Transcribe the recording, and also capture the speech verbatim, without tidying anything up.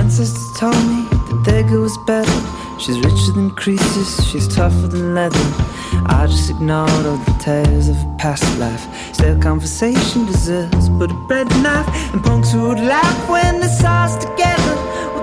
ancestors told me that their girl was better. She's richer than Croesus, she's tougher than leather. I just ignored all the tales of a past life. Stale conversation deserves but a bread knife. And punks who would laugh when they saw us together